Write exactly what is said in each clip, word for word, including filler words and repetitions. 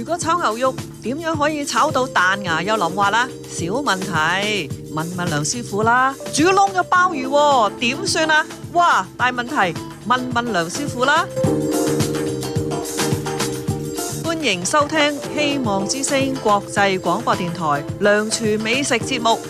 果炒牛肉點樣可以炒到彈牙又淋滑啦？小問題，問問梁師傅啦。煮燶咗鮑魚喎，點算啊？哇，大問題，問問梁師傅啦。歡迎收聽希望之聲國際廣播電台梁廚美食節目。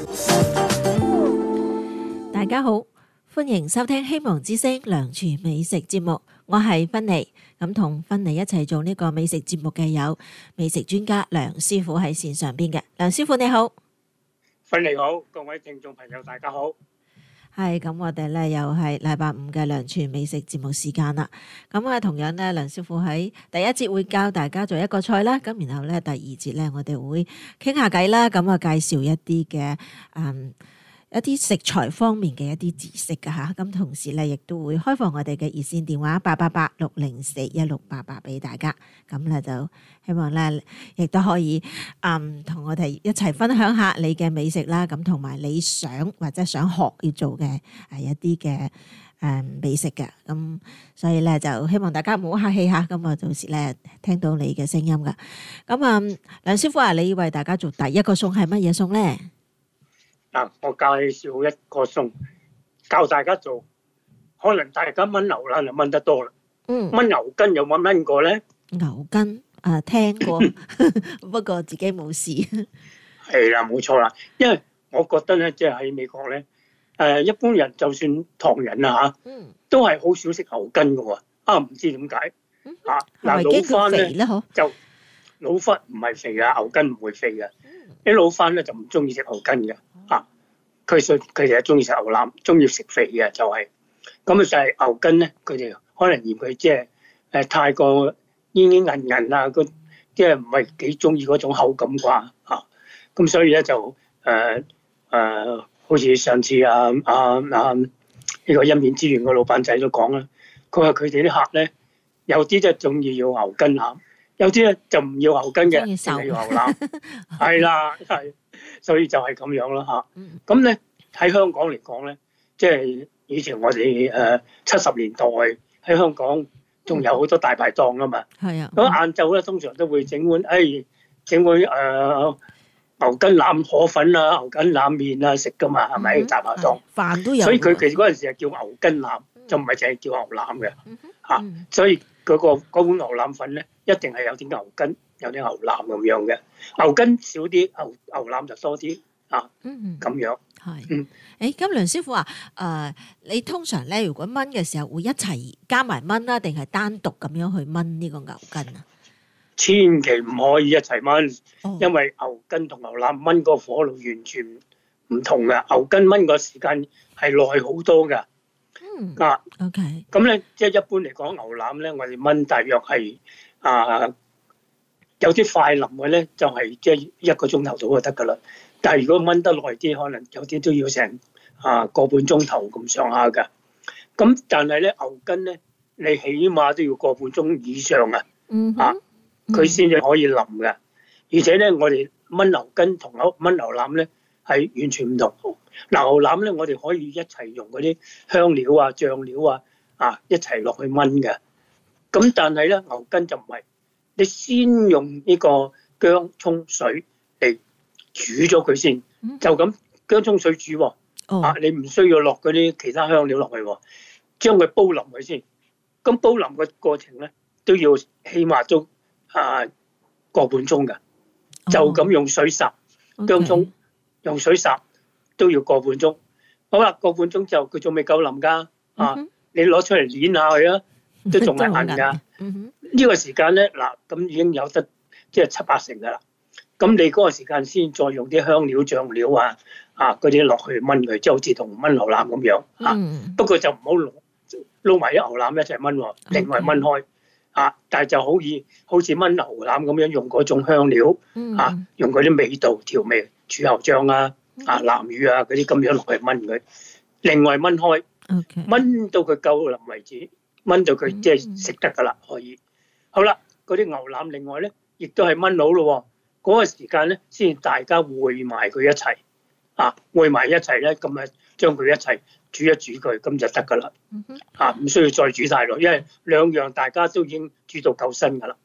大家好，歡迎收聽希望之聲梁廚美食節目，我係芬妮。咁同芬妮一齊做呢個美食節目嘅有美食專家梁師傅喺線上邊嘅。梁師傅你好。 芬妮好，各位聽眾朋友大家好。 係咁，我哋咧又係禮拜五嘅梁廚美食節目時間啦。咁啊，同樣咧，梁師傅喺第一節會教大家做一個菜啦。咁然後咧，第二節咧，我哋會傾下偈啦。咁啊，介紹一啲嘅嗯。一啲食材方面嘅一啲知識㗎吓，咁同時咧亦都會開放我哋嘅熱線電話八八八六零四一六八八俾大家，咁咧就希望咧亦都可以嗯同我哋一齊分享下你嘅美食啦，咁同埋你想或者想學要做嘅誒一啲嘅誒美食嘅，咁所以咧就希望大家唔好客氣吓，咁啊到時咧聽到你嘅聲音噶，咁啊梁師傅啊，你為大家做第一個餸係乜嘢餸咧？ 嗱，我介紹一個餸，教大家做。可能大家炆牛腩就炆得多啦。 嗯。 炆牛筋有冇炆過咧？ 牛筋啊，聽過，不過自己冇試。 係啦，冇錯啦。因為我覺得咧，即係喺美國咧，誒一般人就算唐人啊嚇， 嗯， 都係好少食牛筋嘅喎。啊，唔知點解啊？嗱，老番咧就老番唔係肥啊，牛筋唔會肥嘅。啲老番咧就唔中意食牛筋嘅。啊！佢所佢哋係中意食牛腩，中意食肥嘅就係、是、咁啊！就係牛筋咧，佢哋可能嫌佢即係誒太過煙煙韌韌啊，個即係唔係幾中意嗰種口感啩嚇。咁、啊、所以咧就誒誒、呃呃，好似上次啊啊啊呢、這個一面之緣個老闆仔都講啦，佢話佢哋啲客咧有啲即係中意要牛筋腩，有啲咧就唔要牛筋嘅，淨係要牛腩，係啦，係。所以就係咁樣啦嚇，咁咧喺香港嚟講咧，即係以前我哋誒七十年代喺香港仲有好多大排檔啊嘛， 係啊， 咁晏晝咧通常都會整碗誒整碗誒牛筋腩河粉啊、牛筋腩麵啊食噶嘛，係咪大排檔？ 飯都有， 所以佢其實嗰陣時係叫牛筋腩，就唔係淨係叫牛腩嘅嚇，所以嗰個嗰碗牛腩粉咧一定係有啲牛筋。有啲牛腩咁樣嘅，牛筋少啲，牛牛腩就多啲啊。嗯，咁樣係。 嗯， 誒，咁梁師傅話，誒，你通常咧，如果炆嘅時候會一齊加埋炆啦，定係單獨咁樣去炆呢個牛筋啊？ 千祈唔可以一齊炆，因為牛筋同牛腩炆個火爐完全唔同嘅。牛筋炆個時間係耐好多㗎。 嗯。 啊。 OK。 咁咧，即係一般嚟講，牛腩咧，我哋炆大約係啊。有啲快腍嘅咧，就係即係一個鐘頭到就得噶啦。但係如果炆得耐啲，可能有啲都要成啊個半鐘頭咁上下噶。咁但係咧牛筋咧，你起碼都要個半鐘以上啊。嗯。啊，佢先至可以腍嘅。而且咧，我哋炆牛筋同牛炆牛腩咧係完全唔同。牛腩咧，我哋可以一齊用嗰啲香料啊、醬料啊啊一齊落去炆嘅。咁但係咧牛筋就唔係。你先用呢個薑葱水嚟煮咗佢先，就咁薑葱水煮喎。哦、啊，你唔需要落嗰啲其他香料落去喎，將佢煲腍佢先。咁煲腍嘅過程咧，都要起碼都啊個半鐘㗎。就咁用水烚薑葱， okay. 用水烚都要個半鐘。好啦，個半鐘之後佢仲未夠腍㗎。啊，嗯、你攞出嚟攣下佢啊，都仲係韌㗎。呢個時間咧，嗱咁已經有得即係七八成噶啦。咁你嗰個時間先再用啲香料醬料啊啊嗰啲落去炆佢，即係好似同炆牛腩咁樣啊。嗯、不過就唔好撈撈埋啲牛腩一齊炆喎，另外炆開啊。但係就好似好似炆牛腩咁樣用嗰種香料啊，用嗰啲味道調味，柱侯醬啊啊南乳啊嗰啲咁樣落去炆佢，另外炆開，炆到佢夠腍為止。炆到佢即係食得噶啦，可以。好啦，嗰啲牛腩另外咧，亦都係炆好咯。嗰個時間咧，先大家燴埋佢一齊，啊，燴埋一齊咧，咁啊將佢一齊煮一煮佢，咁就得噶啦。啊，唔需要再煮太耐，因為兩樣大家都已經煮到夠身噶啦。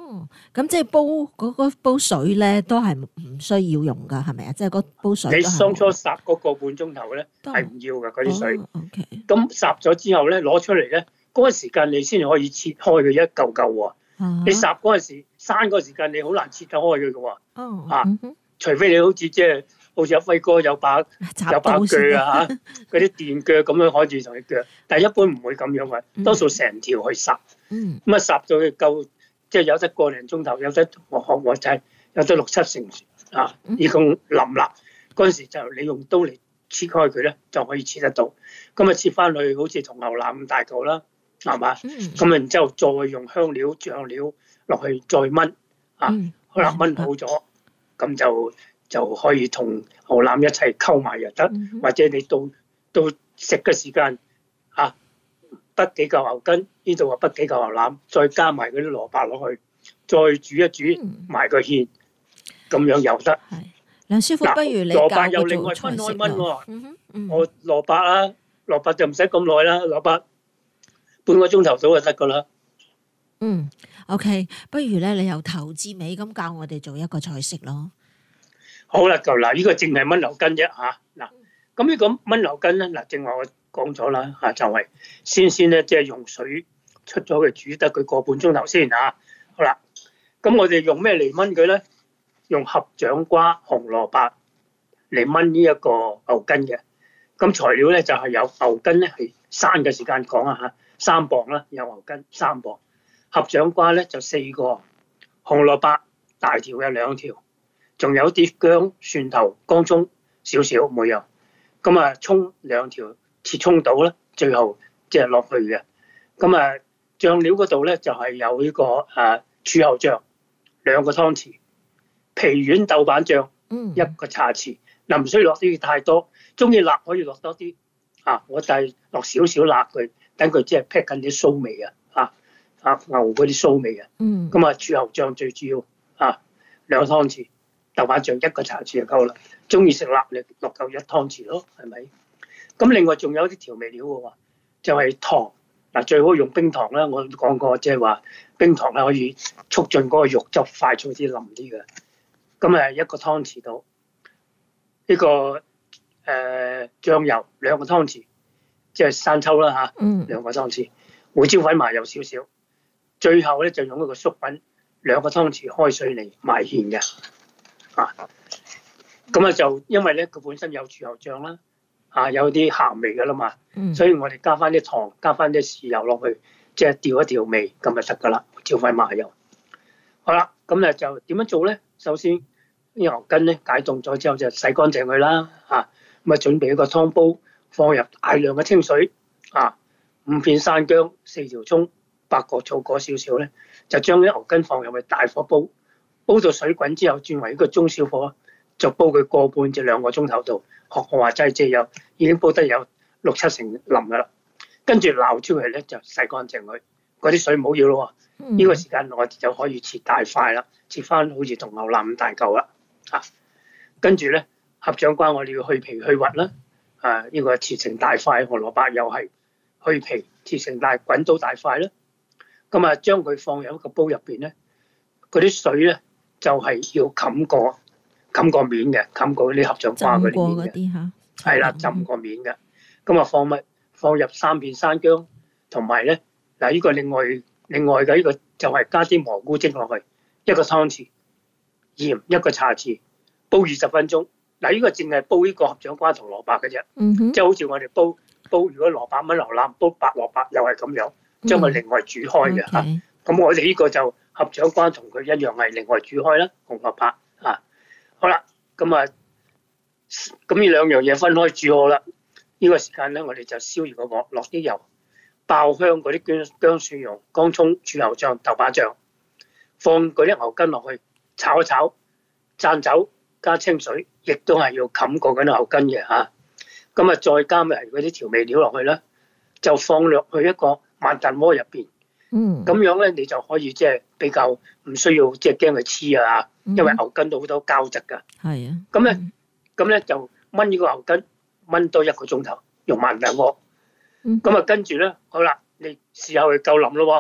哦，咁即係煲嗰個煲水咧，都係唔需要用噶，係咪啊？即係嗰煲水你都係當初烚嗰個半鐘頭咧都係唔要嘅嗰啲水。 哦，OK， 咁烚咗之後咧，攞出嚟咧，嗰個時間你先可以切開佢一嚿嚿喎。 啊你烚嗰陣時，生嗰個時間你好難切得開佢嘅喎。 哦， 啊嗯哼除非你好似即係好似阿輝哥有把插有把刀先鋸啊嚇，嗰啲電鋸咁樣可以同佢鋸，但係一般唔會咁樣嘅，多數成條去烚。 嗯咁啊烚到佢夠，即係有得個零鐘頭，有得我學我仔有得六七成啊，已經腍啦。嗰陣時就你用刀嚟切開佢咧，就可以切得到。咁啊切翻去好似同牛腩咁大嚿啦，係嘛？ 嗯咁然之後再用香料醬料落去再燜啊， 嗯好啦燜好咗，咁就就可以同牛腩一齊溝埋又得， 嗯哼或者你到到食嘅時間啊，畢幾嚿牛筋，呢度啊畢幾嚿牛腩，再加埋嗰啲蘿蔔落去，再煮一煮嗯埋個芡，咁樣又得。 係梁師傅， 嗱不如你蘿教我蔔又另外做菜式分開燜咯。 喎。 嗯哼嗯我蘿蔔啊，蘿蔔就唔使咁耐啦，蘿蔔半個鐘頭到就得噶啦。 嗯，OK，不如咧你由頭至尾咁教我哋做一個菜式咯。 好啦，就嗱，呢個淨係燜牛筋啫嚇。嗱，咁呢個燜牛筋咧，嗱，正話我講咗啦嚇，就係先先咧，即係用水出咗佢煮得佢個半鐘頭先嚇。好啦，咁我哋用咩嚟燜佢咧？用合掌瓜、紅蘿蔔嚟燜呢一個牛筋嘅。咁材料咧就係有牛筋咧係生嘅時間講啊嚇，三磅啦，有牛筋三磅。合掌瓜咧就四個，紅蘿蔔大條嘅兩條。仲有啲薑、蒜頭、乾葱少少每樣，咁啊葱兩條切葱到啦，最後即係落去嘅。咁啊醬料嗰度咧就係有呢個誒柱侯醬兩個湯匙，皮丸豆瓣醬嗯一個茶匙。嗱唔需要落啲太多，中意辣可以落多啲啊！我就係落少少辣佢，等佢即係劈緊啲臊味啊！啊啊牛嗰啲臊味啊！ 嗯咁啊柱侯醬最主要啊兩個湯匙。豆瓣醬一個茶匙就夠啦，中意食辣你落夠一湯匙咯，係咪？咁另外仲有啲調味料嘅喎，就係糖嗱，最好用冰糖啦。我講過即係話冰糖咧可以促進嗰個肉汁快脆啲、腍啲嘅。咁誒一個湯匙到呢個誒醬油兩個湯匙，即係生抽啦嚇， 嗯兩個湯匙，胡椒粉麻油少少，最後咧就用一個粟粉兩個湯匙開水嚟埋芡嘅。啊，咁啊就因為咧佢本身有柱侯醬啦，啊有啲鹹味噶啦嘛， 嗯所以我哋加翻啲糖，加翻啲豉油落去，即係調一調味，咁就得噶啦，調翻麻油。好啦，咁咧就點樣做咧？首先啲牛筋咧解凍咗之後就洗乾淨佢啦，啊咁啊準備一個湯煲，放入大量嘅清水，啊五片生薑，四條葱，八角醋果少少咧，就將啲牛筋放入去大火煲。煲到水滾之後，轉為一個中小火，就煲佢個半至兩個鐘頭度。學我話齋，即係有已經煲得有六七成腍噶啦。跟住撈出嚟咧，就洗乾淨佢，嗰啲水唔好要咯。呢、 嗯呢個時間我哋就可以切大塊啦，切翻好似同牛腩咁大嚿啦。啊，跟住咧合掌瓜我哋要去皮去核啦。啊，呢、呢個切成大塊，紅蘿蔔又係去皮切成大滾到大塊啦。咁啊，將佢放入一個煲入邊咧，嗰啲水咧。就係要冚過冚過面嘅，冚過啲合掌瓜嗰啲面嘅， 啲嚇， 係啦，浸過面嘅。咁啊放乜？放入三片生薑，同埋咧嗱，呢個另外另外嘅呢個就係加啲蘑菇精落去，一個湯匙鹽一個茶匙，煲二十分鐘。嗱，呢個淨係煲呢個合掌瓜同蘿蔔嘅啫， 嗯哼， 即係好似我哋煲煲如果蘿蔔燜牛腩煲白蘿蔔又係咁樣，將佢另外煮開嘅嚇。 嗯咁我哋呢個就合掌瓜同佢一樣係另外煮開啦，紅蘿蔔啊，好啦，咁啊，咁呢兩樣嘢分開煮好啦。呢、這個時間咧，我哋就燒熱個鑊，落啲油，爆香嗰啲薑薑蒜蓉、乾葱、柱侯醬、豆瓣醬，放嗰啲牛筋落去炒一炒，灒酒加清水，亦都係要冚過嗰啲牛筋嘅嚇。咁啊，再加埋嗰啲調味料落去啦，就放落去一個慢燉鍋入邊。 嗯， 咁樣咧，你就可以即係比較唔需要即係驚佢黐啊，因為牛筋都好多膠質㗎。 係啊， 咁咧，咁咧就燜呢個牛筋，燜多一個鐘頭，用慢燉鍋。咁啊，跟住咧，好啦，你試下佢夠腍咯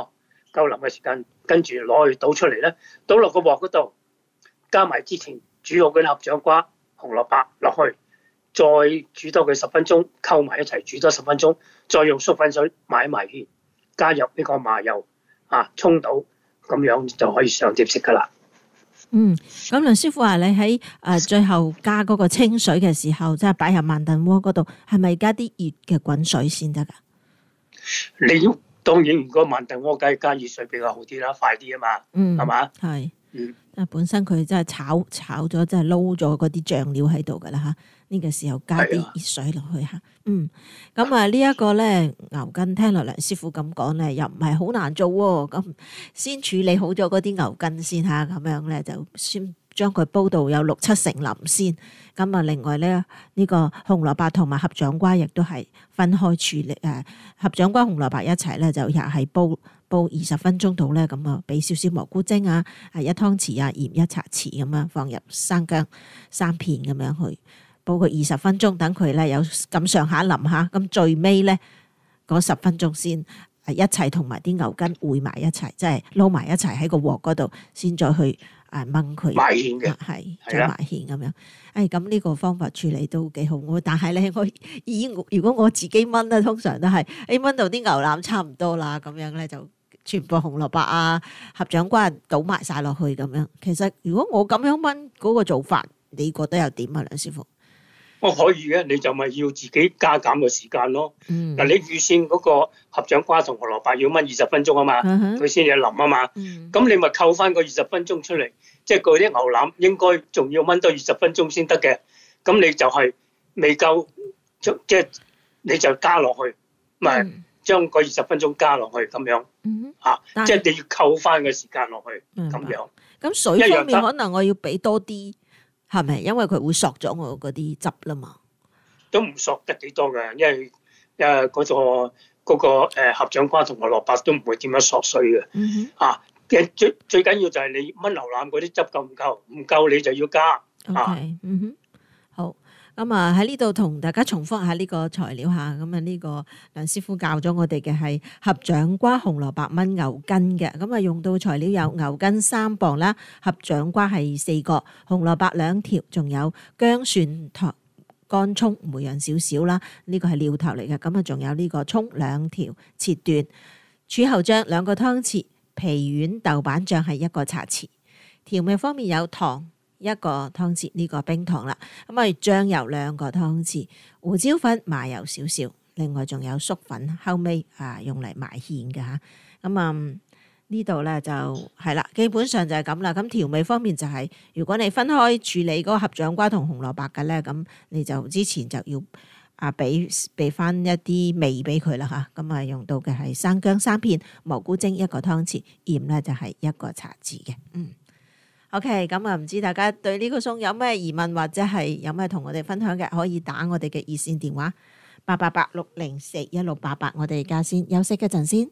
夠腍嘅時間，跟住攞去倒出嚟咧，倒落個鑊嗰度，加埋之前煮好嗰啲合掌瓜、紅蘿蔔落去，再煮多佢十分鐘，溝埋一齊煮多十分鐘，再用粟粉水埋一埋芡，加入呢個麻油啊，沖到咁樣就可以上碟食噶啦。 嗯，咁梁師傅話你喺誒最後加嗰個清水嘅時候，即係擺入慢燉鍋嗰度，係咪加啲熱嘅滾水先得噶？ 你要當然，如果慢燉鍋梗係加熱水比較好啲啦，快啲啊嘛， 嗯， 係嘛？ 係， 嗯， 啊本身佢真係炒炒咗，即係撈咗嗰啲醬料喺度噶啦吓，呢個時候加啲熱水落去吓，嗯，咁啊呢一個咧牛筋，聽落梁師傅咁講咧，又唔係好難做喎，咁先處理好咗嗰啲牛筋先吓，咁樣咧就先將佢煲到有六七成腍先，咁啊另外咧呢個紅蘿蔔同埋合掌瓜亦都係分開處理，誒合掌瓜紅蘿蔔一齊咧就又係煲煲二十分鐘度咧，咁啊俾少少蘑菇精啊，係一湯匙啊鹽一茶匙咁樣放入生薑三片咁樣去煲佢二十分鐘，等佢咧有咁上下腍下，咁最尾咧嗰十分鐘先誒一齊同埋啲牛筋燴埋一齊，即係撈埋一齊喺個鑊嗰度，先再去誒燜佢埋芡嘅， 係再埋芡咁樣。誒咁呢個方法處理都幾好，我但係咧我以如果我自己燜咧，通常都係誒燜到啲牛腩差唔多啦，咁樣咧就全部紅蘿蔔啊、合掌瓜倒埋晒落去咁樣。其實如果我咁樣燜嗰個做法，你覺得又點啊，梁師傅？ 我可以嘅，你就咪要自己加減個時間咯。嗱、 嗯， 你預先嗰個合掌瓜同紅蘿蔔要燜二十分鐘啊嘛，佢先至腍啊嘛。咁、 嗯、 你咪扣翻個二十分鐘出嚟，即係嗰啲牛腩應該仲要燜多二十分鐘先得嘅。咁你就係未夠，即係你就加落去，咪、嗯、將嗰二十分鐘加落去咁樣。 嗯、 啊，即係你要扣翻個時間落去咁樣。 咁水方面可能我要俾多啲。係咪？因為佢會索咗我嗰啲汁啦嘛， 都唔索得幾多嘅，因為誒嗰、嗰個嗰、嗰個誒合掌瓜同埋蘿蔔都唔會點樣索水嘅。 嗯哼， 啊，最最緊要就係你燜牛腩嗰啲汁夠唔夠？唔夠你就要加。 O K，嗯哼，好。咁啊喺呢度同大家重複下呢個材料下，咁啊呢個梁師傅教咗我哋嘅係合掌瓜紅蘿蔔燜牛筋嘅，咁啊用到材料有牛筋三磅啦，合掌瓜係四個，紅蘿蔔兩條，仲有薑蒜糖乾葱每樣少少啦，呢個係料頭嚟嘅，咁啊仲有呢個葱兩條切段，柱侯醬兩個湯匙，皮丸豆瓣醬係一個茶匙，調味方面有糖一個湯匙，呢個冰糖啦，咁啊醬油兩個湯匙，胡椒粉麻油少少，另外仲有粟粉，後尾啊用嚟埋芡嘅吓，咁啊呢度咧就係啦，基本上就係咁啦。咁調味方面就係、是，如果你分開處理嗰個合掌瓜同紅蘿蔔嘅咧，咁你就之前就要啊俾俾翻一啲味俾佢啦吓，咁啊用到嘅係生薑三片，蘑菇精一個湯匙，鹽咧就係一個茶匙嘅，嗯。OK，咁啊，唔知大家對呢個餸有咩疑問或者係有咩同我哋分享嘅，可以打我哋嘅熱線電話八八八六零四一六八八，我哋而家先休息一陣先。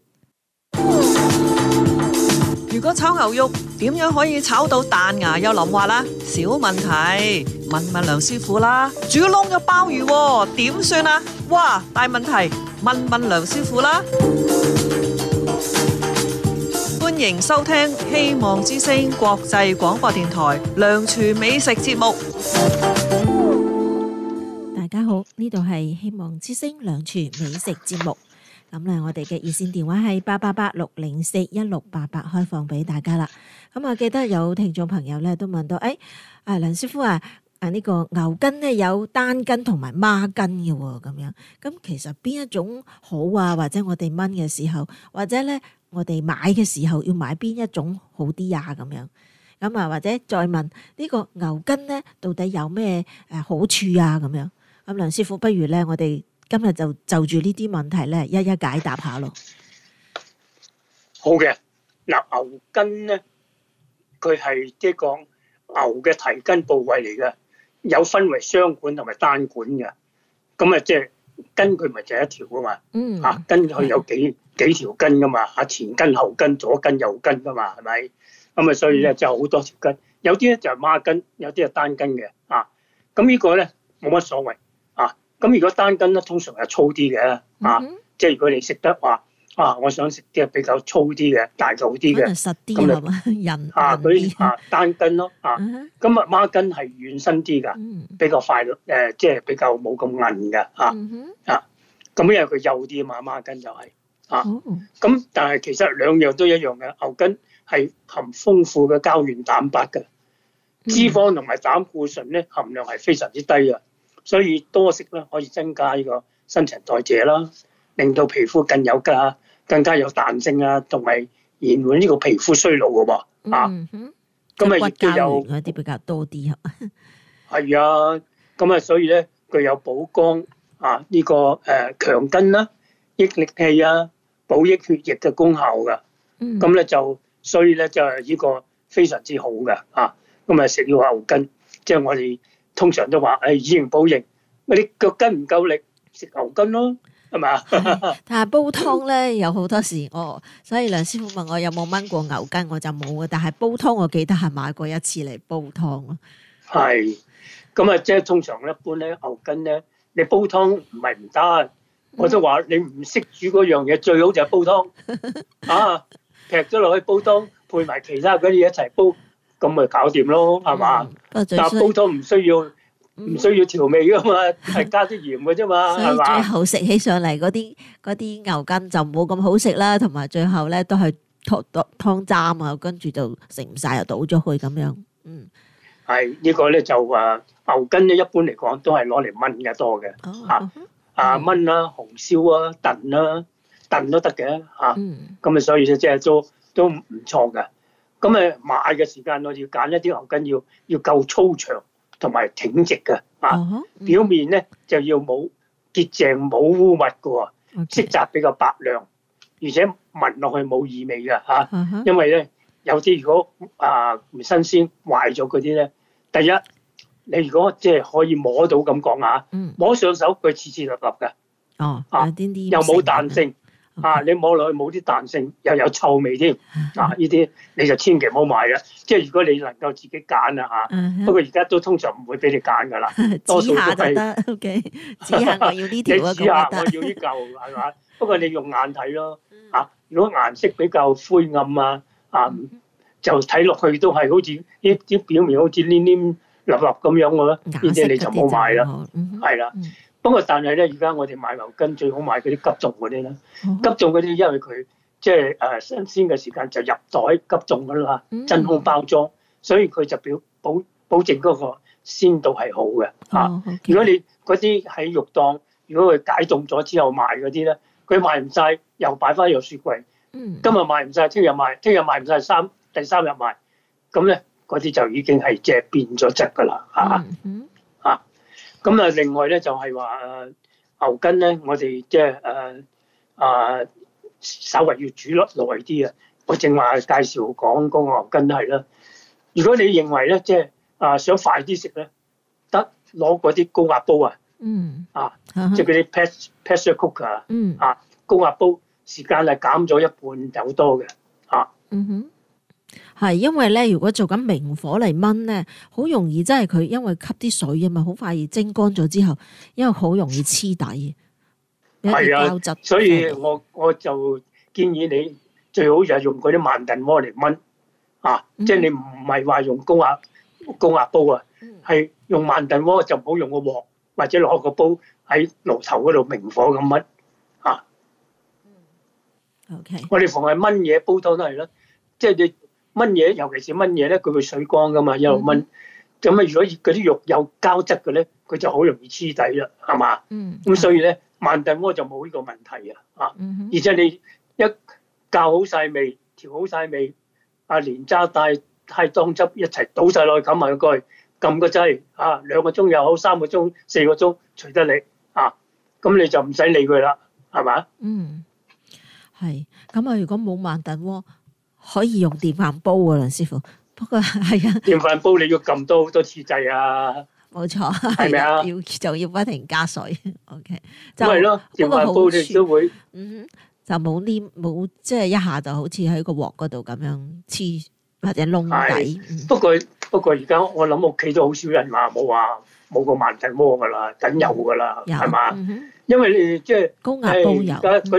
如果炒牛肉點樣可以炒到彈牙又腍滑啦？小問題，問問梁師傅啦。煮燶咗鮑魚點算啊？哇，大問題，問問梁師傅啦。歡迎收聽希望之聲國際廣播電台梁廚美食節目。 大家好，呢度係希望之聲梁廚美食節目。咁咧，我哋嘅熱線電話係八八八六零四一六八八，開放俾大家啦。咁啊，記得有聽眾朋友咧都問到，誒、哎，啊梁師傅啊，啊呢、這個牛筋咧有單筋同埋孖筋嘅喎，咁樣，咁其實邊一種好啊？或者我哋燜嘅時候，或者咧我哋買嘅時候要買邊一種好啲啊？咁樣，咁啊或者再問呢、這個牛筋咧到底有咩誒好處啊？咁樣，咁梁師傅不如咧我哋。今日就就住呢啲問題咧，一一解答下咯。 好嘅，嗱牛筋咧，佢係即係講牛嘅蹄筋部位嚟嘅，有分為雙管同埋單管嘅。咁啊，即係筋佢咪就係一條噶嘛？嗯。嚇，筋佢有幾幾條筋噶嘛？嚇，前筋、後筋、左筋、右筋噶嘛？係咪？咁啊，所以咧就好多條筋，有啲咧就係孖筋，有啲係單筋嘅。啊，咁呢個咧冇乜所謂。咁如果單筋咧，通常係粗啲嘅，啊，嗯、即係如果你食得話啊，我想食啲比較粗啲嘅、大嚿啲嘅， 可能實啲咁係嘛，韌啊嗰韌啲。 啲啊單筋咯啊。 嗯咁啊孖筋係軟身啲㗎， 嗯比較快誒、呃，即係比較冇咁韌㗎啊嗯哼， 啊。咁因為佢幼啲啊嘛，孖筋就係、啊。 哦， 咁但係其實兩樣都一樣嘅，牛筋係含豐富嘅膠原蛋白嘅，脂肪同埋膽固醇咧含量係非常之低嘅，所以多食咧可以增加呢個新陳代謝啦，令到皮膚更有加更加有彈性啊，同埋延緩呢個皮膚衰老嘅喎啊。 嗯哼， 咁啊骨亦都有膠原嗰啲比較多啲係嘛？ 係啊，咁啊所以咧具有補肝啊呢、個誒、呃、強筋啦、益力氣啊、補益血液嘅功效㗎。 嗯， 咁咧就所以咧就係呢個非常之好嘅啊！咁啊食呢個牛筋，即係我哋通常都話誒以形補形，嗰啲腳筋唔夠力，食牛筋咯，係咪啊？ 係但係煲湯咧有好多時我，所以梁師傅問我有冇炆過牛筋，我就冇嘅。但係煲湯我記得係買過一次嚟煲湯咯。 係，咁啊即係通常一般咧牛筋咧，你煲湯唔係唔得，我都話你唔識煮嗰樣嘢，最好就係煲湯啊！劈咗落去煲湯，配埋其他嗰啲一齊煲，咁咪搞掂咯，係嘛？ 嗯不過最但係煲衰， 湯唔需要唔需要調味噶嘛，係加啲鹽嘅啫嘛， 所以最係嘛？ 後食起上嚟嗰啲嗰啲牛筋就冇咁好食啦，同埋最後咧都係湯湯湯渣啊，跟住就食唔晒又倒咗去咁樣。嗯， 係呢個咧就誒牛筋咧，一般嚟講都係攞嚟炆嘅多嘅， 哦， 啊炆啦、紅燒啊、燉啦、燉都得嘅嚇。 嗯咁啊，所以咧即係都都唔錯嘅。咁誒買嘅時間，我哋要揀一啲牛筋要要夠粗長同埋挺直嘅啊。 哦， 表面咧就要冇潔淨冇污物嘅喎，色 OK， 澤比較白亮，而且聞落去冇異味嘅嚇。 啊哈因為咧有啲如果啊唔新鮮壞咗嗰啲咧，第一你如果即係可以摸到咁講啊， 嗯， 摸上手佢刺刺立立嘅， 哦，有啊啲啲又冇彈性。啊！ OK， 你摸落去冇啲彈性，又有臭味添。啊！呢啲你就千祈唔好買啦。即係如果你能夠自己揀啊嚇， 嗯不過而家都通常唔會俾你揀㗎啦。多數指都係下就得，OK，指下我要呢你條啊， 試下我咁就得。 要呢嚿係嘛？不過你用眼睇咯。啊！如果顏色比較灰暗啊，啊就睇落去都係好似啲啲表面好似黏黏立立咁樣嘅咯。呢啲你就唔好買啦。 啦。 係啦。不過但係咧，而家我哋買牛筋最好買嗰啲急凍嗰啲啦。急凍嗰啲，因為佢即係誒新鮮嘅時間就入袋急凍㗎啦，真空包裝，所以佢就表保保證嗰個鮮度係好嘅嚇。 哦，OK， 如果你嗰啲喺肉檔，如果佢解凍咗之後賣嗰啲咧，佢賣唔晒，又擺翻入雪櫃， 嗯今日賣唔晒，聽日賣，聽日賣唔晒，三第三日賣，咁咧嗰啲就已經係即係變咗質㗎啦嚇。 嗯咁啊，另外咧就係話誒牛筋咧，我哋即係誒啊，稍微要煮得耐啲啊。我正話介紹講嗰個牛筋都係啦。如果你認為咧，即係啊想快啲食咧，得攞嗰啲高壓煲啊， 嗯啊， 嗯， 即係嗰啲 pressure cooker 啊， 嗯啊高壓煲時間係減咗一半有多嘅啊。 嗯哼。係，因為咧，如果做緊明火嚟炆咧，好容易真係佢因為吸啲水啊嘛，好快而蒸乾咗之後，因為好容易黐底，有一啲係啊膠質。 所以我我就建議你最好就係用嗰啲慢燉鍋嚟炆啊， 嗯即係你唔係話用高壓高壓煲啊，係用慢燉鍋就唔好用個鑊，或者攞個煲喺爐頭嗰度明火咁炆啊。 OK， 我哋逢係炆嘢煲湯都係啦，即係你炆嘢，尤其是炆嘢咧，佢會水乾噶嘛，一路炆。咁啊，如果嗰啲肉有膠質嘅咧，佢就好容易黐底啦，係嘛？ 嗯， 咁所以咧，慢燉鍋就冇呢個問題啊，啊！ 嗯哼而且你一教好晒味，調好晒味，啊連渣帶帶當汁一齊倒晒落去，冚埋個蓋，撳個掣啊，兩個鐘又好，三個鐘、四個鐘，隨得你啊！咁你就唔使理佢啦，係嘛？ 嗯，係。咁啊，如果冇慢燉鍋，可以用電飯煲啊，梁師傅。不過係啊， 電飯煲你要撳多好多次掣啊， 冇錯， 係咪啊？ 要就要不停加水。OK，就咁係咯，電不過好飯煲你都會嗯，就冇黏冇即係一下就好似喺個鑊嗰度咁樣黐或者窿底。嗯不過不過而家我諗屋企都好少人話冇話冇個慢燉鍋㗎啦，梗有㗎啦， 有係嘛？ 嗯哼因為你即係高壓煲有誒而家嗰啲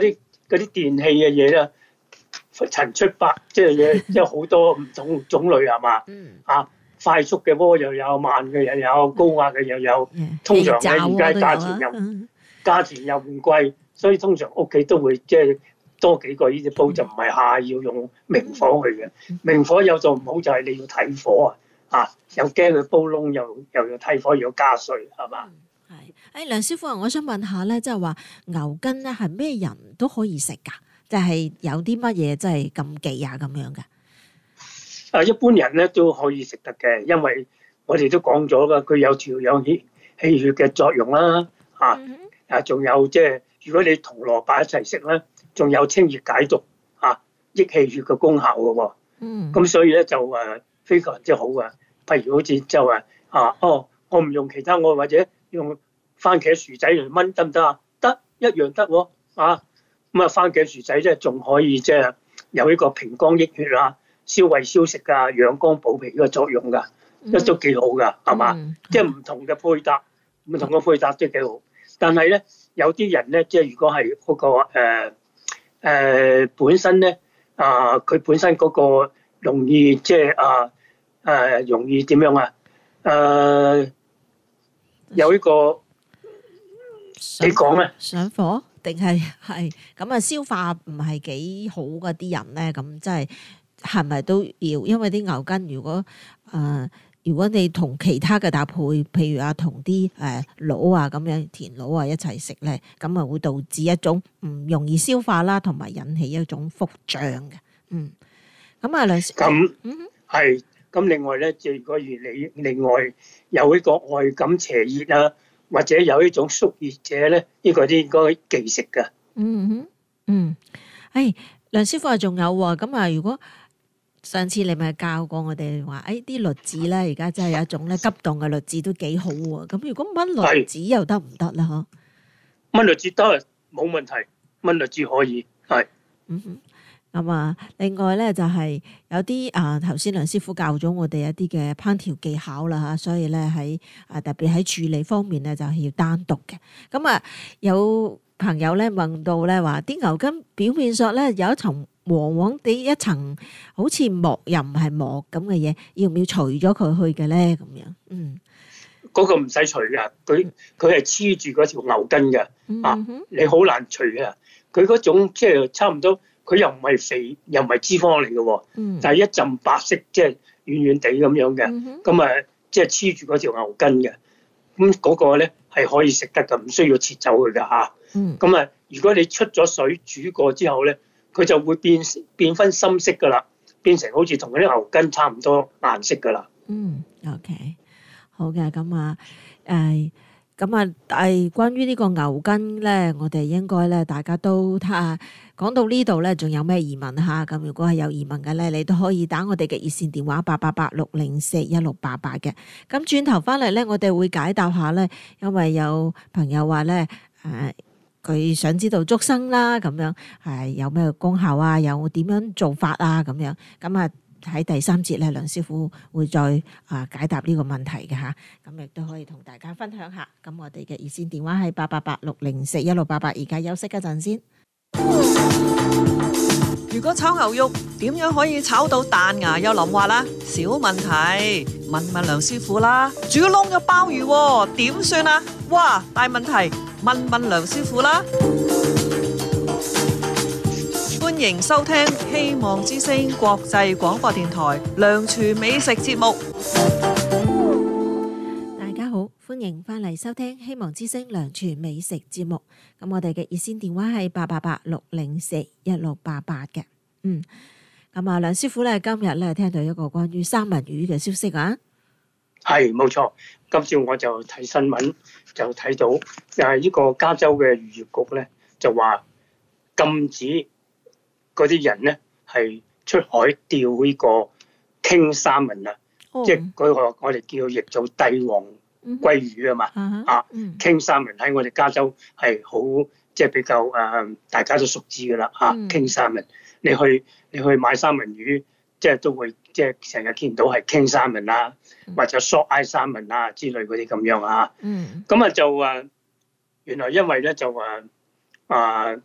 嗰啲電器嘅嘢咧，層出百，即係即係好多唔同種類係嘛？ 嗯。 啊，快速嘅鍋又有，慢嘅又有，高壓嘅又有。通常咧而家價錢又價錢又唔貴，所以通常屋企都會即係多幾個呢啲煲，就唔係下要用明火去嘅。明火有就唔好就係你要睇火啊，啊又驚佢煲燶，又又要睇火，又要加水係嘛？ 係，誒梁師傅啊，我想問下咧，即係話牛筋咧係咩人都可以食㗎？就係有啲乜嘢即係禁忌啊咁樣嘅？ 啊，一般人咧都可以食得嘅，因為我哋都講咗㗎，佢有調養氣氣血嘅作用啦，啊啊，仲有即係如果你同蘿蔔一齊食咧，仲有清熱解毒啊、益氣血嘅功效嘅喎。嗯。咁所以咧就誒非常之好嘅。譬如好似就話啊，哦，我唔用其他，我或者用番茄薯仔嚟炆得唔得啊？得，一樣得喎。啊，咁啊番茄薯仔即係仲可以即係有呢個平肝益血啊、消胃消食啊、養肝補脾嘅作用㗎，都都幾好㗎，係嘛？嗯、即係唔同嘅配搭，唔同嘅配搭都幾好。但係咧，有啲人咧，即係如果係嗰、嗰個誒、呃呃、本身咧啊，佢、呃、本身嗰個容易即係啊誒容易點樣啊？誒、呃、有呢個你講咧上火定係係咁啊？消化唔係幾好嗰啲人咧，咁即係係咪都要？因為啲牛筋如果誒。呃如果你同其他嘅搭配，譬如啊，同啲誒滷啊咁樣田滷啊一齊食咧，咁啊會導致一種唔容易消化啦，同埋引起一種腹脹嘅。嗯，咁啊梁師傅，咁係咁另外咧，就如果如你另外有呢個外感邪熱啊，或者有呢種縮熱者咧，呢個啲應該忌食㗎。嗯哼，嗯，誒梁師傅啊，仲有喎，咁啊如果上次你咪教過我哋話，誒啲栗子咧，而家真係有一種咧急凍嘅栗子都幾好喎。咁如果炆栗子又得唔得咧？嗬，炆栗子得，冇問題，炆栗子可以係。嗯哼，咁啊，另外咧就係有啲啊，頭先梁師傅教咗我哋一啲嘅烹調技巧啦嚇，所以咧喺啊特別喺處理方面咧就係要單獨嘅。咁啊，有朋友咧問到咧話，啲牛筋表面上咧有一層黃黃地一層好似膜又唔係膜咁嘅嘢，要唔要除咗佢去嘅咧？咁樣，嗯，嗰個唔使除㗎，佢佢係黐住嗰條牛筋嘅，啊，你好難除嘅。佢嗰種即係差唔多，佢又唔係肥，又唔係脂肪嚟嘅喎，嗯、但係一陣白色，即係軟軟地咁樣嘅，咁啊、嗯，即係黐住嗰條牛筋嘅，咁嗰個咧係可以食得㗎，唔需要切走佢㗎嚇。咁啊、嗯，如果你出咗水煮過之後咧，佢就會變變分深色噶啦，變成好似同嗰啲牛筋差唔多顏色噶啦。嗯 ，OK， 好嘅，咁啊，誒，咁啊，誒，關於呢個牛筋咧，我哋應該咧，大家都睇講到呢度咧，仲有咩疑問嚇？咁如果係有疑問嘅咧，你都可以打我哋嘅熱線電話八八八六零四一六八八嘅。咁轉頭翻嚟咧，我哋會解答下咧，因為有朋友話咧，誒、呃。佢想知道竹笙啦，咁樣係有咩功效啊？有點樣做法啊？咁樣咁啊喺第三節咧，梁師傅會再啊解答呢個問題嘅吓，咁亦都可以同大家分享下。咁我哋嘅熱線電話係八八八六零四一六八八，而家休息一陣先。 如果炒牛肉點樣可以炒到彈牙又腍滑啦？小問題，問問梁師傅啦。煮燶咗鮑魚點算啊？哇，大問題！問問梁師傅啦，歡迎收聽希望之聲國際廣播電台梁廚美食節目。 大家好，歡迎翻嚟收聽希望之聲梁廚美食節目。咁我哋嘅熱線電話係八八八六零四一六八八嘅。嗯，咁啊，梁師傅咧今日咧聽到一個關於三文魚嘅消息啊。係冇錯，今朝我就睇新聞就睇到，就係呢個加州嘅漁業局咧就話禁止嗰啲人咧係出海釣呢個 king salmon 啊，即係嗰個我哋叫譯做帝王鮭魚啊嘛，啊 king salmon 喺我哋加州係好即係比較誒、呃、大家都熟知噶啦嚇 king salmon，你去你去買三文魚。即係都會，即係成日見到係 king salmon 啦，或者 sockeye salmon 啊之類嗰啲咁樣啊。嗯。咁啊就誒，原來因為咧就誒啊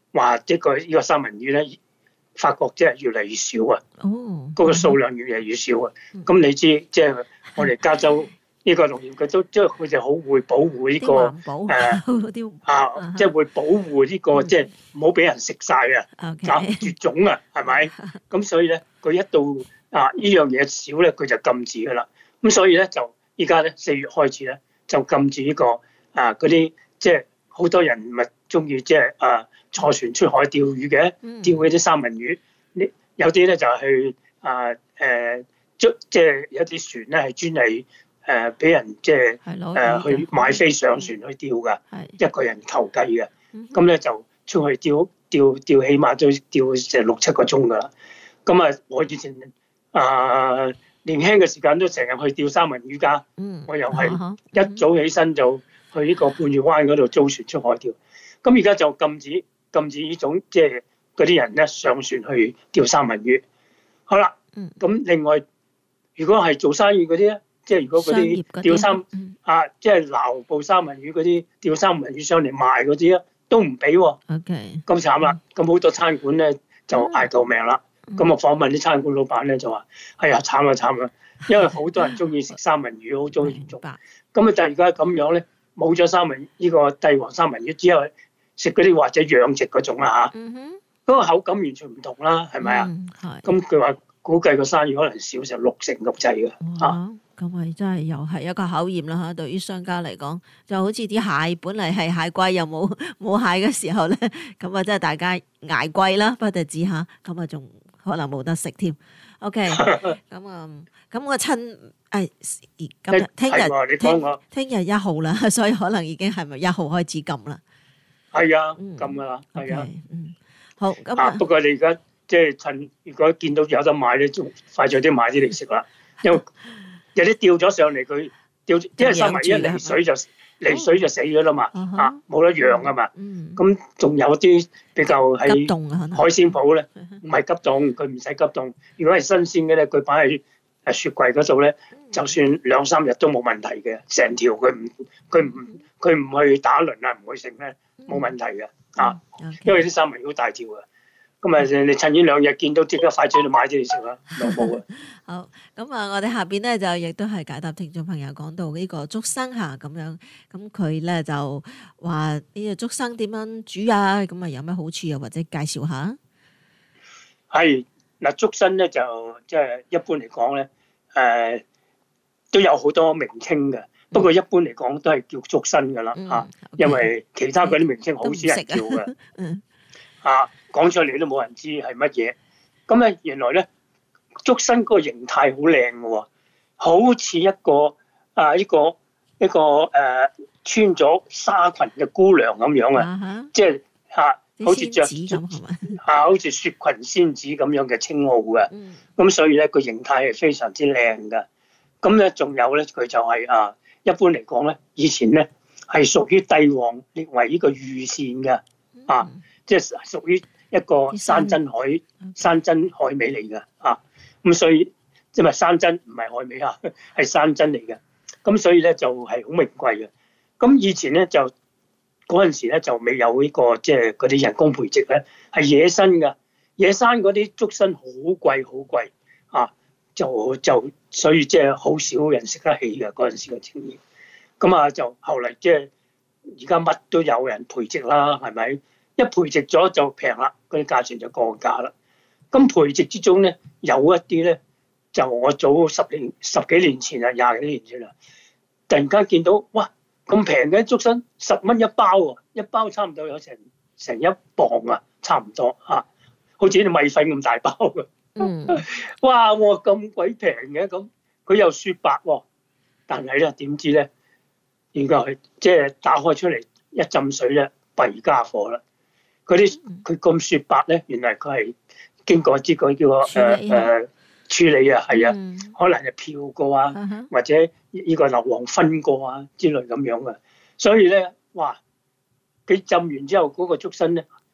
話即個呢個三文魚咧，發覺即係越嚟越少啊， 哦， 嗰個數量越嚟越少啊。咁你知即係我哋加州呢個農業佢都即係佢哋好會保護呢個環保誒啲啊，即係會保護呢個即係唔好俾人食晒啊，啊 OK， 絕種啊，係咪？咁所以咧，佢一到啊呢樣嘢少咧，佢就禁止噶啦。咁所以咧就依家咧四月開始咧就禁止呢個啊嗰啲即係好多人咪中意即係啊坐船出海釣魚嘅，釣嗰啲三文魚。呢有啲咧就去啊誒捉即係有啲船咧係專係誒俾人即係誒去買飛上船去釣㗎，一個人求計嘅。咁咧就出去釣釣釣，起碼都釣成六七個鐘㗎啦。咁啊，我以前啊〜年輕嘅時間都成日去釣三文魚㗎，嗯、我又係一早起身就去呢個半月灣嗰度租船出海釣。咁而家就禁止禁止呢種即係嗰啲人咧上船去釣三文魚。好啦，咁另外如果係做生意嗰啲咧，即係如果嗰啲釣三、嗯、啊，即係撈捕三文魚嗰啲釣三文魚上嚟賣嗰啲咧，都唔俾喎。 OK， 咁慘啦，咁好多餐館咧就捱救命啦。咁我訪問啲餐館老闆咧就話：哎呀，慘啊慘啊！因為好多人中意食三文魚，好中意做。咁啊，但係而家咁樣咧，冇咗三文呢個帝王三文魚，只有食嗰啲或者養殖嗰種啦嚇。嗰個口感完全唔同啦，係咪啊？咁佢話估計個生意可能少成六成咁滯嘅嚇。 咁咪真係又係一個考驗啦嚇！對於商家嚟講，就好似啲蟹本嚟係蟹貴又冇冇蟹嘅時候咧，咁啊真係大家捱貴啦，不得止嚇，咁啊仲〜可能冇得食添，OK，咁啊，咁我趁誒今日聽日聽聽日一號啦，所以可能已經係咪一號開始禁啦？ 係啊，禁㗎啦，係啊， 嗯，好咁啊。 不過你而家即係趁，如果見到有得買咧，仲快咗啲買啲嚟食啦。因為有啲釣咗上嚟，佢釣，因為三文魚一離水就離水就死咗啦嘛，啊冇得養啊嘛。咁仲有啲比較喺海鮮鋪咧，唔係急凍，佢唔使急凍。如果係新鮮嘅咧，佢擺喺誒雪櫃嗰度咧，就算兩三日都冇問題嘅。成條佢唔佢唔佢唔去打輪啊，唔去食咧，冇問題嘅啊。因為啲三文魚好大條啊。咁啊，你趁呢兩日見到即刻快脆就買啲嚟食啦，冇冇啊？ 好，咁啊，我哋下邊咧就亦都係解答聽眾朋友講到呢個竹笙嚇咁樣，咁佢咧就話呢個竹笙點樣煮啊？咁啊有咩好處啊？或者介紹下？ 係嗱，竹笙咧就即係一般嚟講咧，誒都有好多名稱嘅，不過一般嚟講都係叫竹笙噶啦嚇，因為其他嗰啲名稱好少人叫嘅，嗯啊。講出嚟都冇人知係乜嘢，咁咧原來咧竹笙嗰個形態好靚嘅喎，好似一個啊一個一個誒、呃、穿咗紗裙嘅姑娘咁樣啊，即係嚇好似着嚇好似雪裙仙子咁樣嘅稱號嘅，咁、嗯、所以咧個形態係非常之靚嘅。咁咧仲有咧佢就係、是、啊一般嚟講咧，以前咧係屬於帝王列為呢個御膳嘅啊，即係屬於一個山珍海山珍海味嚟嘅啊，咁所以即係山珍唔係海味啊，係山珍嚟嘅。咁所以咧就係好名貴嘅。咁以前咧就嗰陣時咧就未有呢個即係嗰啲人工培植咧，係野生嘅。野生嗰啲竹笙好貴好貴啊，就就所以即係好少人食得起嘅嗰陣時嘅情形。咁啊就後嚟即係而家乜都有人培植啦，係咪？一培植咗就平啦，嗰啲價錢就降價啦。咁培植之中咧，有一啲咧就我早十年、十幾年前啊，廿幾年前啦，突然間見到哇咁平嘅竹笙，十蚊一包喎，一包差唔多有成成一磅啊，差唔多嚇，好似啲米粉咁大包嘅。嗯。哇！我咁鬼平嘅咁，佢又雪白喎，但係咧點知咧，而家係即係打開出嚟一浸水咧，弊家伙啦！嗰啲佢咁雪白咧，原來佢係經過啲個叫個誒誒處理啊，係啊，嗯、可能係漂過啊，嗯、哼或者呢個硫磺燻過啊之類咁樣嘅，所以咧，哇！佢浸完之後嗰個竹笙咧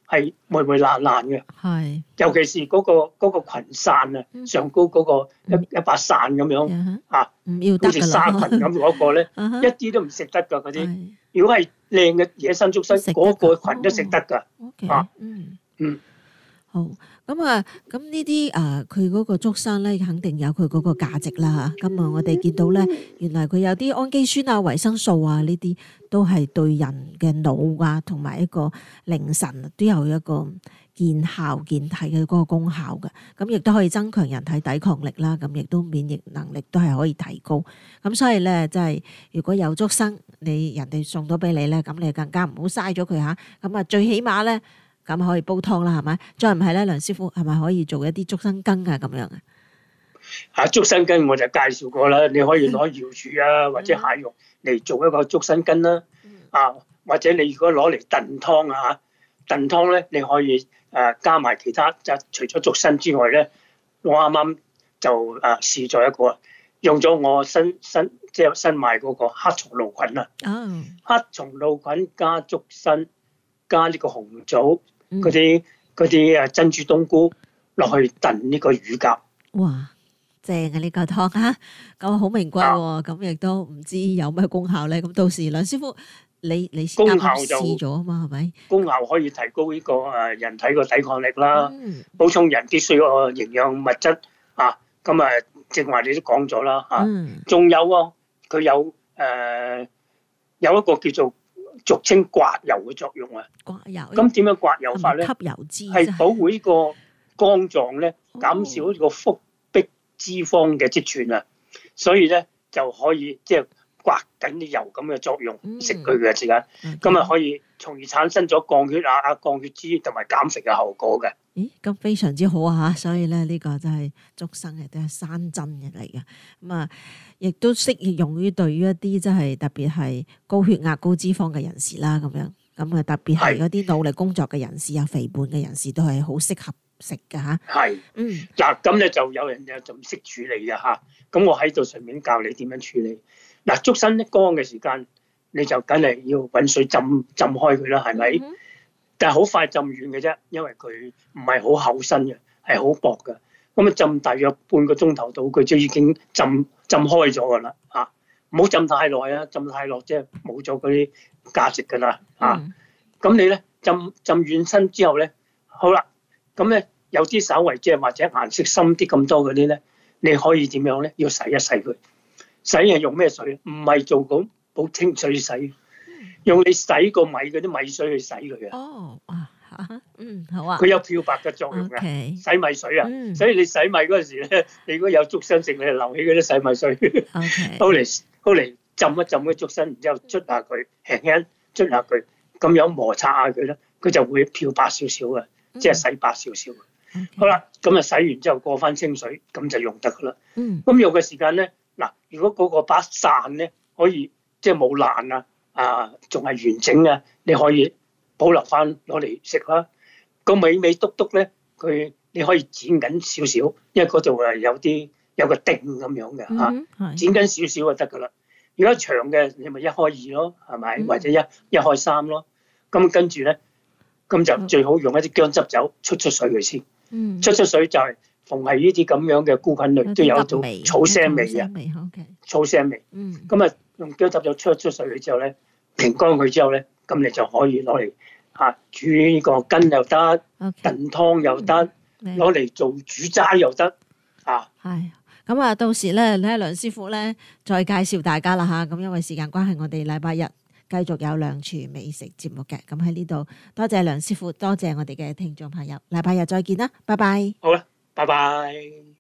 係霉霉爛爛嘅， 係， 尤其是嗰、個嗰、個裙傘啊， 嗯上高嗰個一、 嗯一把傘咁樣嗯啊， 唔要得好似㗎啦。 紗裙咁嗰個咧， 啊哈一啲都唔食得㗎嗰啲。 係如果係靚嘅野生竹笙， 食得嗰、個㗎裙都食得㗎。 OK， 啊嗯嗯， 好。咁啊，咁呢啲誒，佢嗰個竹笙咧，肯定有佢嗰個價值啦。咁啊，我哋見到咧，原來佢有啲氨基酸啊、維生素啊，呢啲都係對人嘅腦啊，同埋一個靈神都有一個見效健體嘅嗰個功效嘅。咁亦都可以增強人體抵抗力啦。咁亦都免疫能力都係可以提高。咁所以咧，即係如果有竹笙，你人哋送到俾你咧，咁你更加唔好嘥咗佢嚇。咁啊，最起碼咧。咁可以煲湯啦，係咪？再唔係咧，梁師傅係咪可以做一啲竹笙羹啊？咁樣啊？ 啊，竹笙羹我就介紹過啦，你可以攞瑤柱啊或者蟹肉嚟做一個竹笙羹啦。啊，或者你如果攞嚟燉湯啊，燉湯咧你可以誒加埋其他，就除咗竹笙之外咧，我啱啱就誒試咗一個，用咗我新新即係新買嗰個黑松露菌啊。 哦， 黑松露菌加竹笙加呢個紅棗。 嗯嗰啲嗰啲誒珍珠冬菇落去燉呢個乳鴿， 哇，正啊！呢個湯嚇，咁好名貴喎，咁亦都唔知有咩功效咧。咁到時梁師傅，你你啱啱功效就試咗啊嘛，係咪？ 功效可以提高呢個誒人體個抵抗力啦， 嗯補充人必須個營養物質啊。咁啊，正話你都講咗啦嚇， 嗯仲有喎，佢有誒有一個叫做俗稱刮油嘅作用啊。 刮油， 咁點樣刮油法咧？ 係咪吸油脂係保護呢個肝臟咧， 哦減少呢個腹壁脂肪嘅積存啊，所以咧就可以即係刮緊啲油咁嘅作用， 嗯食佢嘅時間，咁啊可以從而產生咗降血壓啊、降血脂同埋減肥嘅後果嘅。 咦，咁非常之好啊嚇！所以咧呢個真係竹笙嘅都係山珍嘅嚟嘅，咁啊亦都適用於對於一啲即係特別係高血壓、高脂肪嘅人士啦，咁樣咁啊特別係嗰啲努力工作嘅人士啊、肥胖嘅人士都係好適合食㗎嚇。 係， 嗯， 嗱咁咧就有人就唔識處理嘅嚇，咁我喺度順便教你點樣處理。嗱，竹笙一乾嘅時間，你就梗係要揾水浸浸開佢啦，係咪？ 嗯但係好快浸軟嘅啫，因為佢唔係好厚身嘅，係好薄嘅。咁啊浸大約半個鐘頭到，佢就已經浸浸開咗㗎啦嚇。唔好浸太耐啊，浸太耐即係冇咗嗰啲價值㗎啦嚇。 嗯咁你咧浸浸軟身之後咧，好啦，咁咧有啲稍微即係或者顏色深啲咁多嗰啲咧，你可以點樣咧？要洗一洗佢。洗係用咩水？唔係做咁補清水洗。用你洗個米嗰啲米水去洗佢啊！ 哦，啊嚇，嗯好啊。 佢有漂白嘅作用嘅， OK， 洗米水啊！ 嗯所以你洗米嗰陣時咧，你如果有竹笙食，你就留起嗰啲洗米水， OK， 好嚟好嚟浸一浸嗰竹笙，然之後捽下佢，輕輕捽下佢，咁樣摩擦下佢咧，佢就會漂白少少嘅，即係洗白少少。 嗯好啦，咁啊洗完之後過翻清水，咁就用得噶啦。 嗯咁用嘅時間咧，嗱，如果嗰個把傘咧可以即係冇爛啊，啊仲係完整啊，你可以保留翻攞嚟食啦。個尾尾篤篤咧，佢你可以剪緊少少，因為嗰度係有啲有個釘咁樣嘅嚇， 嗯係剪緊少少就得噶啦。如果長嘅，你咪一開二咯，係咪？ 嗯或者一一開三咯。咁跟住咧，咁就最好用一啲薑汁酒出出水佢先。 嗯出出水就係逢係呢啲咁樣嘅菇菌類都有種草腥味啊， 味 OK， 草腥味。 嗯咁啊，用薑汁酒出出水佢之後咧，平乾佢之後咧，咁你就可以攞嚟嚇煮呢個羹又得， OK， 燉湯又得， 嗯攞嚟做煮齋又得啊。 係。咁啊，到時咧，咧梁師傅咧再介紹大家啦吓。咁因為時間關係，我哋禮拜日繼續有兩廚美食節目嘅。咁喺呢度多謝梁師傅，多謝我哋嘅聽眾朋友。禮拜日再見啦，拜拜。 好啦，拜拜。